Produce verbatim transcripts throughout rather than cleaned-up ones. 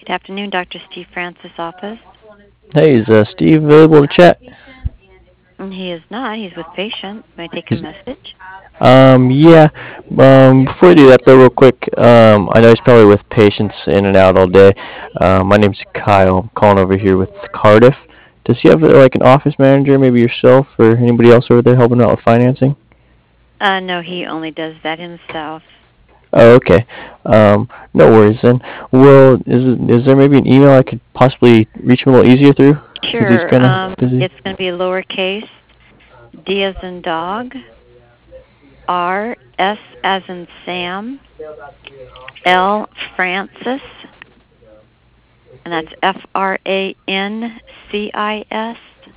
Good afternoon, Doctor Steve Francis' office. Hey, is uh, Steve available to chat? And he is not. He's with patients. May I take a He's, message? um, yeah. Um, before I do that, though, real quick, um, I know he's probably with patients in and out all day. Uh, my name's Kyle. I'm calling over here with Cardiff. Does he have uh, like an office manager, maybe yourself or anybody else over there helping out with financing? Uh, no, he only does that himself. Oh, okay. Um, no worries then. Well, is is there maybe an email I could possibly reach him a little easier through? Since he's Sure. kind Um, of busy. it's going to be lowercase, D as in dog, R, S as in Sam, L, Francis, and that's F R A N C I S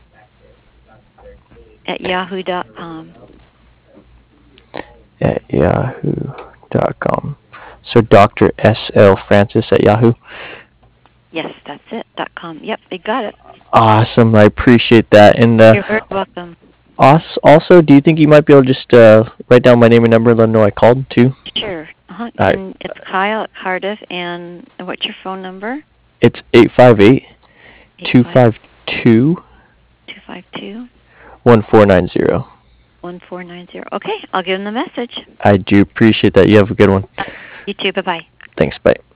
at yahoo dot com. At yahoo dot com. So Doctor S L Francis at Yahoo. Yes, that's it. Dot com. Yep, they got it. Awesome. I appreciate that. And uh, You're very welcome. als- also, do you think you might be able to just uh, write down my name and number and let them know I called too? Sure. Uh-huh. All right. And it's Kyle at Cardiff. And what's your phone number? It's eight five eight, Eight two five five two, two five two one four nine zero. one four nine zero. Okay, I'll give him the message. I do appreciate that. You have a good one. You too. Bye bye. Thanks. Bye.